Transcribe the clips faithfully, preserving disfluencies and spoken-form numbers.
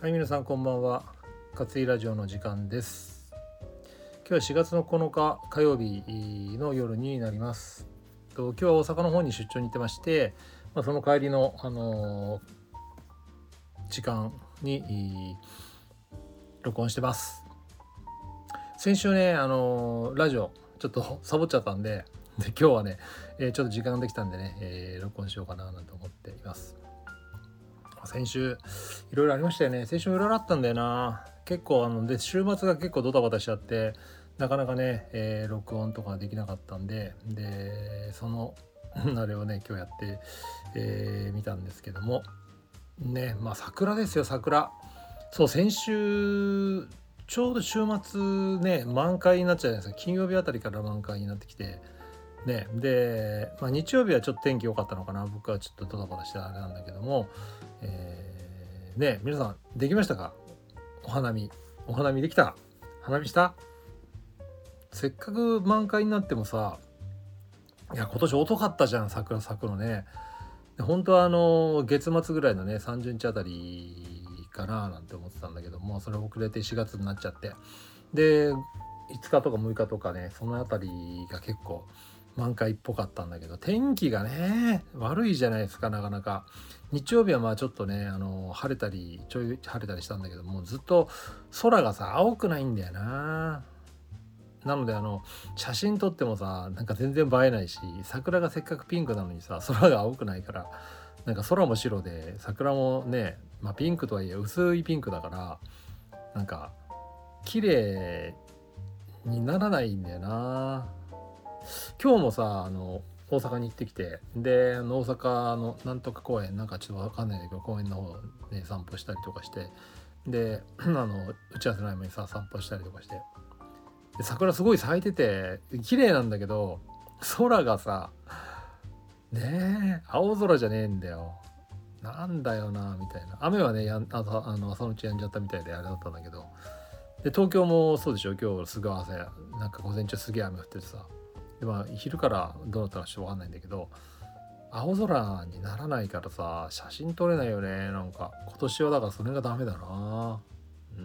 はい、皆さんこんばんは。勝井ラジオの時間です。今日はしがつのこのか火曜日の夜になります。と今日は大阪の方に出張に行ってまして、まあ、その帰りの、あのー、時間に録音してます。先週ね、あのー、ラジオちょっとサボっちゃったんで、で今日はね、えー、ちょっと時間できたんでね、えー、録音しようかななんて思っています。先週いろいろありましたよね。先週いろいろあったんだよな。結構あので週末が結構ドタバタしちゃってなかなかね、えー、録音とかできなかったんで、でそのあれをね今日やって、えー、見たんですけどもね、まあ桜ですよ。桜。そう、先週ちょうど週末ね満開になっちゃうじゃないですか。金曜日あたりから満開になってきてね、で、まあ、日曜日はちょっと天気良かったのかな。僕はちょっとドタバタしてあれなんだけども、えー、ね、皆さんできましたか？お花見。お花見できた？花見した？せっかく満開になってもさ、いや今年遅かったじゃん、桜咲くのね。本当はあの月末ぐらいのねさんじゅうにちあたりかななんて思ってたんだけども、それ遅れてしがつになっちゃって、でいつかとかむいかとかね、そのあたりが結構満開っぽかったんだけど、天気がね悪いじゃないですか。なかなか日曜日はまあちょっとねあの晴れたりちょい晴れたりしたんだけども、ずっと空がさ青くないんだよな。なのであの写真撮ってもさなんか全然映えないし、桜がせっかくピンクなのにさ空が青くないから、なんか空も白で桜もね、まあ、ピンクとはいえ薄いピンクだからなんか綺麗にならないんだよな。今日もさあの大阪に行ってきて、で大阪のなんとか公園なんかちょっとわかんないんだけど公園の方ね散歩したりとかして、であの打ち合わせの合間にさ散歩したりとかして、で桜すごい咲いてて綺麗なんだけど、空がさねえ青空じゃねえんだよ。なんだよなみたいな。雨はねやんああの朝のうちやんじゃったみたいであれだったんだけど、で東京もそうでしょ。今日すぐ朝なんか午前中すげえ雨降っててさ、でまあ昼からどうなったらちょっと分かんないんだけど、青空にならないからさ写真撮れないよね。なんか今年はだからそれがダメだな。うん、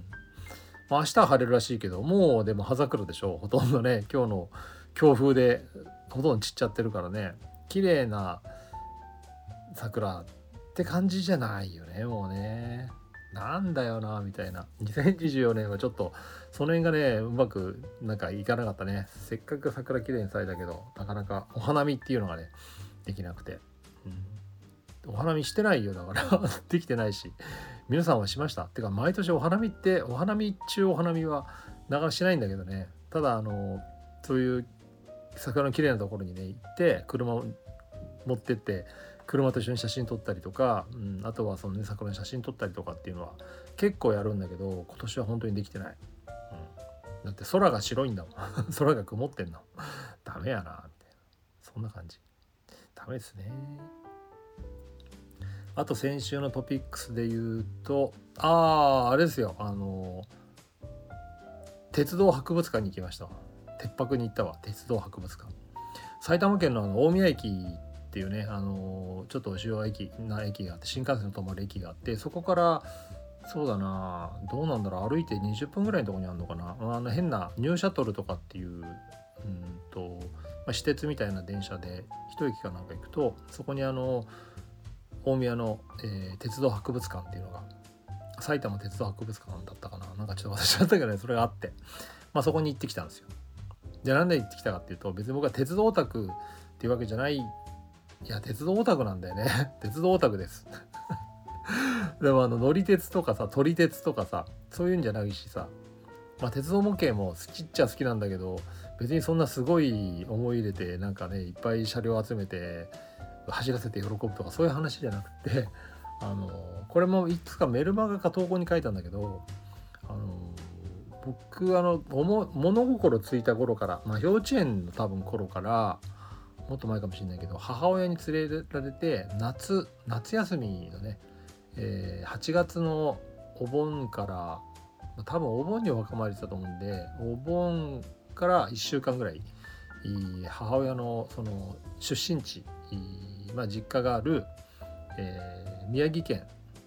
まあ、明日は晴れるらしいけど、もうでも葉桜でしょほとんどね。今日の強風でほとんど散っちゃってるからね、綺麗な桜って感じじゃないよねもうね。なんだよなみたいな。にせんにじゅうよねんはちょっとその辺がねうまくなんかいかなかったね。せっかく桜綺麗に咲いたけど、なかなかお花見っていうのがねできなくて、うん、お花見してないよだからできてないし。皆さんはしました？ってか毎年お花見ってお花見中お花見はなかなかしないんだけどね。ただあのそういう桜の綺麗なところにね行って車を持ってって車と一緒に写真撮ったりとか、うん、あとはそのね桜の写真撮ったりとかっていうのは結構やるんだけど、今年は本当にできてない、うん、だって空が白いんだもん空が曇ってんのダメやなみたいな、そんな感じ。ダメですね。あと先週のトピックスで言うと、あああれですよ、あの鉄道博物館に行きました。鉄泊に行ったわ。鉄道博物館、埼玉県のあの大宮駅っていうね、あのちょっと主要駅な駅があって、新幹線の止まる駅があって、そこからそうだなどうなんだろう、歩いてにじゅっぷんぐらいのところにあるのかな。あの変なニューシャトルとかっていう、うんと、まあ、私鉄みたいな電車で一駅かなんか行くと、そこにあの大宮の、えー、鉄道博物館っていうのが、埼玉鉄道博物館だったかな、なんかちょっと忘れちゃったけどね、それがあって、まあそこに行ってきたんですよ。でなんで行ってきたかっていうと、別に僕は鉄道オタクっていうわけじゃない。いや鉄道オタクなんだよね鉄道オタクですでもあの乗り鉄とかさ撮り鉄とかさそういうんじゃないしさ、まあ鉄道模型も好きっちゃ好きなんだけど、別にそんなすごい思い入れてなんかねいっぱい車両集めて走らせて喜ぶとかそういう話じゃなくて、あのこれもいつかメルマガか投稿に書いたんだけど、あの僕あの物心ついた頃から、まあ、幼稚園の多分頃からもっと前かもしれないけど、母親に連れられて夏夏休みのね、えー、はちがつのお盆から、多分お盆にお墓参りしたと思うんで、お盆からいっしゅうかんぐらい母親のその出身地、まあ、実家がある、えー、宮城県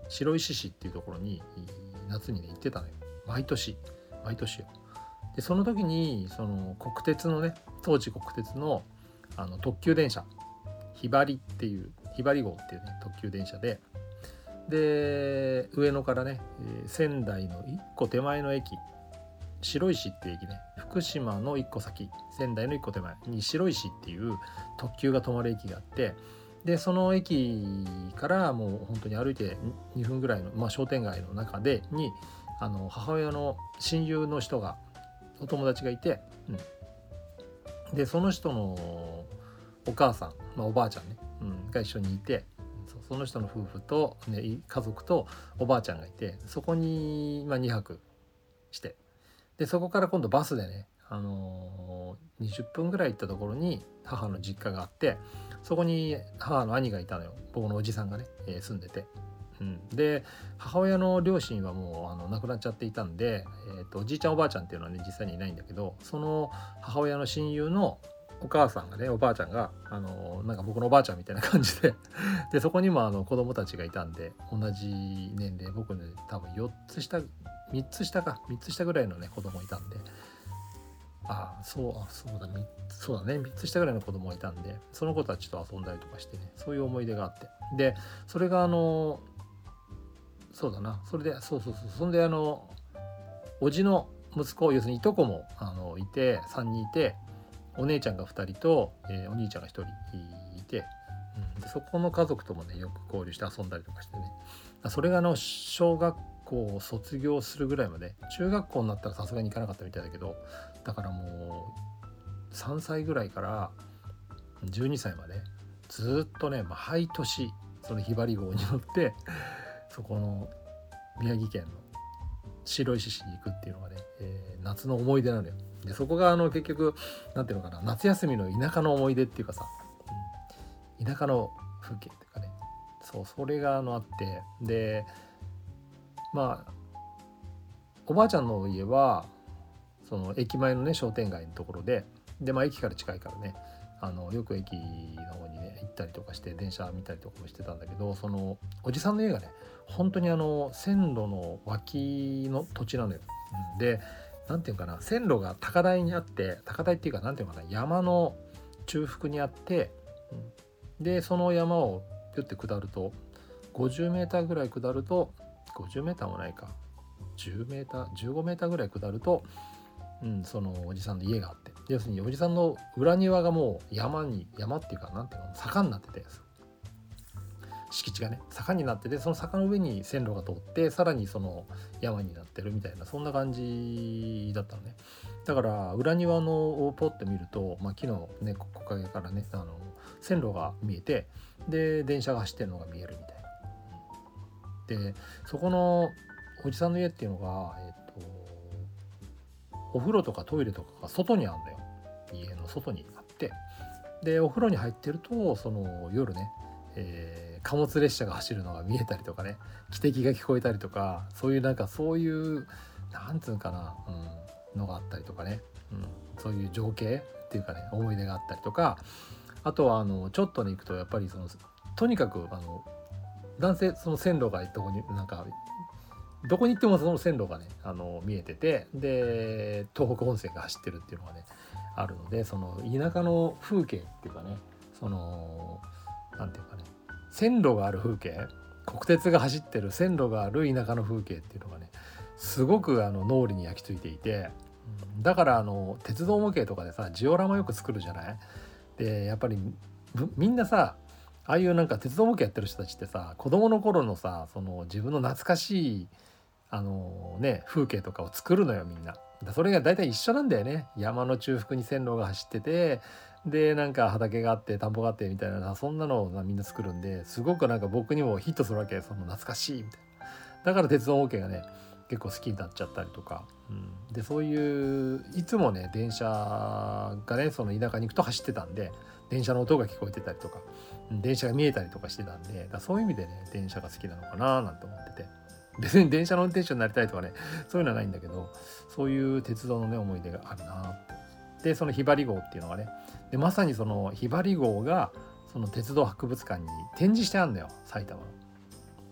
白石市っていうところに夏にね行ってたのよ。毎年毎年よ。でその時にその国鉄のね、当時国鉄のあの特急電車ひばりっていうひばり号っていうね特急電車で、で上野からね、えー仙台の一個手前の駅、白石って駅ね、福島の一個先、仙台の一個手前に白石っていう特急が止まる駅があって、でその駅からもう本当に歩いてにふんぐらいの、まあ、商店街の中でにあの母親の親友の人がお友達がいて、うん、でその人のお母さん、まあ、おばあちゃんね、うん、が一緒にいて、その人の夫婦と、ね、家族とおばあちゃんがいて、そこに、まあ、にはくして、でそこから今度バスでね、あのー、にじゅっぷんぐらい行ったところに母の実家があって、そこに母の兄がいたのよ。僕のおじさんがね、えー、住んでて、うん、で母親の両親はもうあの亡くなっちゃっていたんで、えーと、おじいちゃんおばあちゃんっていうのはね実際にいないんだけど、その母親の親友のお母さんがね、おばあちゃんがあのなんか僕のおばあちゃんみたいな感じででそこにもあの子供たちがいたんで、同じ年齢、僕ね多分よっつ下みっつ下かみっつ下ぐらいのね子供いたんで、ああそうあそうだそうだねみっつ下ぐらいの子供がいたんで、その子たちと遊んだりとかしてね、そういう思い出があって、でそれがあのそうだなそれでそうそうそうそんであのおじの息子、要するにいとこもあのいてさんにんいて、お姉ちゃんがふたりと、えー、お兄ちゃんがひとりいて、うん、でそこの家族ともねよく交流して遊んだりとかしてね、それがあの小学校を卒業するぐらいまで、中学校になったらさすがに行かなかったみたいだけど、だからもうさんさいぐらいからじゅうにさいまでずっとね毎年そのひばり号に乗ってそこの宮城県の白石市に行くっていうのがね、えー、夏の思い出なのよ。でそこがあの結局なんていうのかな、夏休みの田舎の思い出っていうかさ、うん、田舎の風景っていうかね、そうそれがあのあって、でまあおばあちゃんの家はその駅前のね商店街のところで、でまあ駅から近いからね、あのよく駅の方にね行ったりとかして電車見たりとかもしてたんだけど、そのおじさんの家がね本当にあの線路の脇の土地なのよ。うん、でなんていうかな、線路が高台にあって、高台っていうかなんていうかな、山の中腹にあって、うん、でその山をピュッて下るとごじゅうメーターぐらい下ると、ごじゅうメーターもないか、じゅうメーターじゅうごメーターぐらい下ると、うん、そのおじさんの家があって、要するにおじさんの裏庭がもう山に山っていうかなんていうの、坂になってて、敷地がね坂になってて、その坂の上に線路が通ってさらにその山になってるみたいな、そんな感じだったのね。だから裏庭のをポッと見ると、まあ、木のね木陰からねあの線路が見えて、で電車が走ってるのが見えるみたいな。でそこのおじさんの家っていうのが、えっとお風呂とかトイレとかが外にあるんだよ。家の外にあって、でお風呂に入ってるとその夜ね、えー、貨物列車が走るのが見えたりとかね、汽笛が聞こえたりとか、そういうなんかそういうなんつうかな、うん、のがあったりとかね、うん、そういう情景っていうかね思い出があったりとか、あとはあのちょっとね行くとやっぱりそのとにかくあの男性その線路がどこになんかどこに行ってもその線路がねあの見えてて、で東北本線が走ってるっていうのがねあるので、その田舎の風景っていうかね、そのなんていうかね、線路がある風景、国鉄が走ってる線路がある田舎の風景っていうのがねすごくあの脳裏に焼き付いていて、だからあの鉄道模型とかでさジオラマよく作るじゃない。でやっぱりみんなさああいうなんか鉄道模型やってる人たちってさ、子供の頃のさその自分の懐かしいあのね風景とかを作るのよみんな。それが大体一緒なんだよね。山の中腹に線路が走ってて、でなんか畑があって田んぼがあってみたいな、そんなのをみんな作るんで、すごくなんか僕にもヒットするわけ。その懐かしいみたいな。だから鉄道模型がね結構好きになっちゃったりとか、うん、でそういういつもね電車がねその田舎に行くと走ってたんで、電車の音が聞こえてたりとか、電車が見えたりとかしてたんで、だそういう意味でね電車が好きなのかななんて思ってて、別に電車の運転手になりたいとかねそういうのはないんだけど、そういう鉄道のね思い出があるなって。でそのひばり号っていうのがね、でまさにそのひばり号がその鉄道博物館に展示してあるんだよ、埼玉の。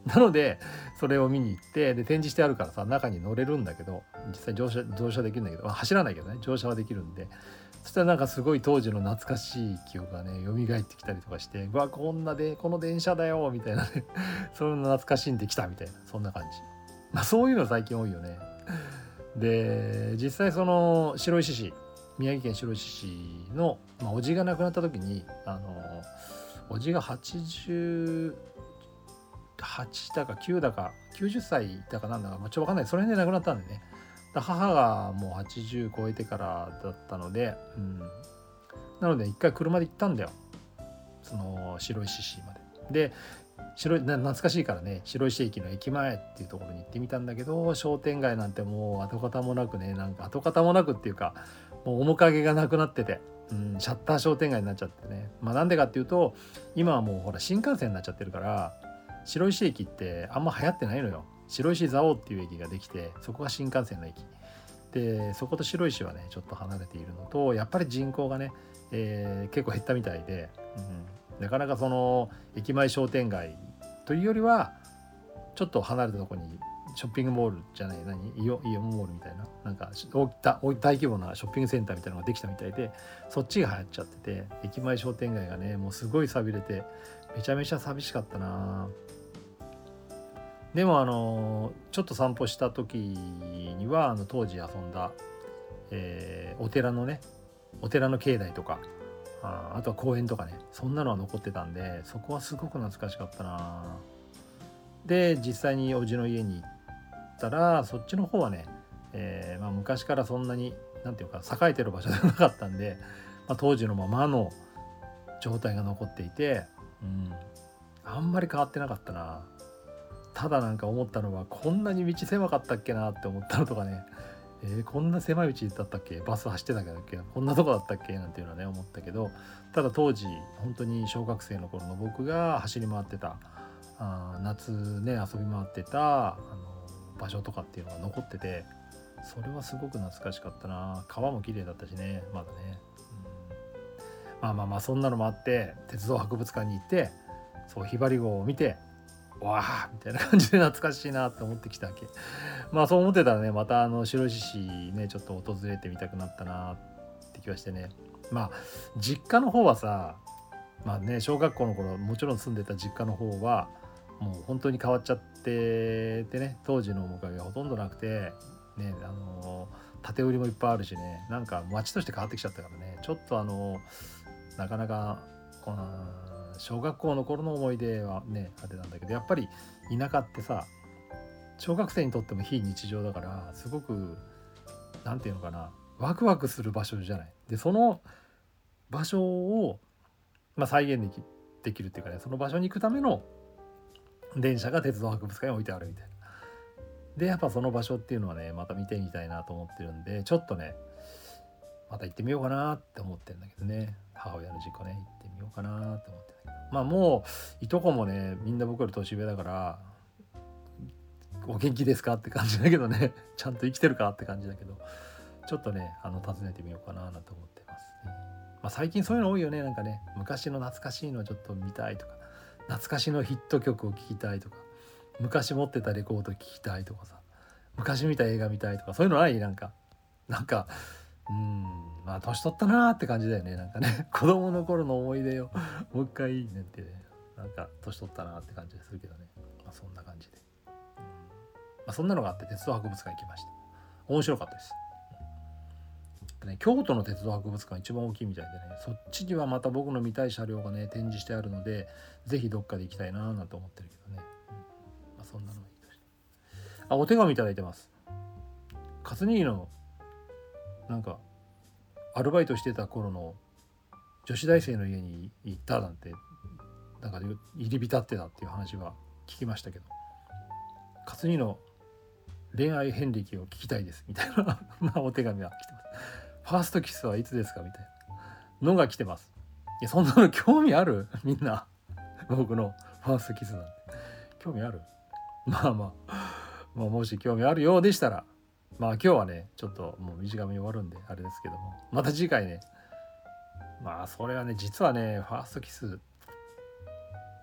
なのでそれを見に行って、で展示してあるからさ、中に乗れるんだけど、実際乗車乗車できるんだけど、走らないけどね、乗車はできるんで、そしたらなんかすごい当時の懐かしい記憶がね蘇ってきたりとかして、うわこんなでこの電車だよみたいなねそういうの懐かしんできたみたいな、そんな感じ。まあそういうの最近多いよね。で実際その白石市、宮城県白石市の、まあ、おじが亡くなった時に、あのおじがはちじゅうはちだかきゅうだかきゅうじゅっさいだかなんだか、まあ、ちょっと分かんない、その辺で亡くなったんでね。母がもうはちじゅう超えてからだったので、うん、なので一回車で行ったんだよ、その白石市まで。で白い懐かしいからね、白石駅の駅前っていうところに行ってみたんだけど、商店街なんてもう跡形もなくね、なんか跡形もなくっていうか、もう面影がなくなってて、うん、シャッター商店街になっちゃってね。まあなんでかっていうと、今はもうほら新幹線になっちゃってるから、白石駅ってあんま流行ってないのよ。白石蔵王っていう駅ができて、そこが新幹線の駅で、そこと白石はねちょっと離れているのと、やっぱり人口がね、えー、結構減ったみたいで、うん、なかなかその駅前商店街というよりはちょっと離れたところにショッピングモールじゃない、何イオン、イオンモールみたいな、なんか大大規模なショッピングセンターみたいなのができたみたいで、そっちが流行っちゃってて、駅前商店街がねもうすごい寂れて、めちゃめちゃ寂しかったな。でもあのちょっと散歩した時には、あの当時遊んだ、えー、お寺のねお寺の境内とか、あ, あとは公園とかね、そんなのは残ってたんで、そこはすごく懐かしかったな。で実際におじの家に行ったら、そっちの方はね、えーまあ、昔からそんなになんていうか栄えてる場所ではなかったんで、まあ、当時のままの状態が残っていて、うん、あんまり変わってなかったな。ただなんか思ったのは、こんなに道狭かったっけなって思ったのとかね、えー、こんな狭い道だったっけ、バス走ってたっけ、こんなとこだったっけなんていうのはね思ったけど、ただ当時本当に小学生の頃の僕が走り回ってた、あ夏ね遊び回ってたあの場所とかっていうのが残ってて、それはすごく懐かしかったな。川も綺麗だったしね、まだね、うん、まあまあまあそんなのもあって、鉄道博物館に行って、そうひばり号を見て、わあみたいな感じで懐かしいなって思ってきたわけ。まあそう思ってたらね、またあの白石市ねちょっと訪れてみたくなったなって気はしてね。まあ実家の方はさ、まあね小学校の頃もちろん住んでた実家の方はもう本当に変わっちゃっててね、当時の面影がほとんどなくてね、あの建売りもいっぱいあるしね、なんか街として変わってきちゃったからね、ちょっとあのなかなかこの小学校の頃の思い出はねあれなんだけど、やっぱり田舎ってさ、小学生にとっても非日常だから、すごくなんていうのかな、ワクワクする場所じゃない。でその場所を、まあ、再現できできるっていうかね、その場所に行くための電車が鉄道博物館に置いてあるみたいな。でやっぱその場所っていうのはねまた見てみたいなと思ってるんで、ちょっとねまた行ってみようかなって思ってるんだけどね。母親の実家ね行ってみようかなって思ってるんだけど、まあもういとこもねみんな僕より年上だから、お元気ですかって感じだけどねちゃんと生きてるかって感じだけど、ちょっとねあの訪ねてみようかななんて思ってますね。まあ、最近そういうの多いよね。なんかね昔の懐かしいのちょっと見たいとか、懐かしのヒット曲を聴きたいとか、昔持ってたレコード聴きたいとかさ、昔見た映画見たいとか、そういうのない？なんかなんかうーんまあ年取ったなーって感じだよね。なんかね子供の頃の思い出をもう一回いいねってね、なんか年取ったなーって感じがするけどね。まあそんな感じで、うん、まあ、そんなのがあって鉄道博物館行きました。面白かったです。ね、京都の鉄道博物館一番大きいみたいでね、そっちにはまた僕の見たい車両がね展示してあるので、ぜひどっかで行きたいななんて思ってるけどね、うん、まあ、そんなのがいいとして。あ、お手紙いただいてます。勝新のなんかアルバイトしてた頃の女子大生の家に行ったなんて、なんか入り浸ってたっていう話は聞きましたけど、勝新の恋愛遍歴を聞きたいですみたいなお手紙が来てます。ファーストキスはいつですかみたいなのが来てます。いやそんなの興味ある？みんな僕のファーストキスなんて興味ある？まあまあ、まあ、もし興味あるようでしたら、まあ今日はねちょっともう短めに終わるんであれですけども、また次回ね、まあそれはね実はねファーストキス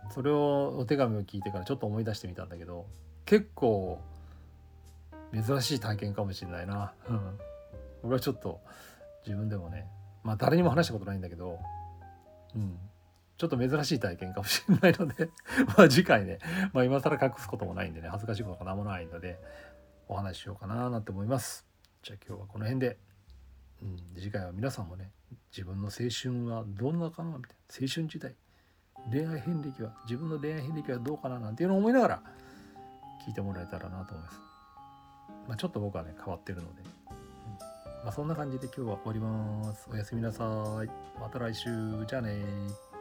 それをお手紙を聞いてからちょっと思い出してみたんだけど、結構珍しい体験かもしれないな。うん、俺はちょっと自分でもね、まあ誰にも話したことないんだけど、うん、ちょっと珍しい体験かもしれないのでまあ次回ね、まあ今更隠すこともないんでね、恥ずかしいことが何もないのでお話ししようかななんて思います。じゃあ今日はこの辺で、うん、次回は皆さんもね、自分の青春はどんなかなみたいな、青春時代、恋愛遍歴は自分の恋愛遍歴はどうかななんていうのを思いながら聞いてもらえたらなと思います。まあ、ちょっと僕はね変わってるので、うん、まあそんな感じで今日は終わります。おやすみなさい。また来週。じゃあね。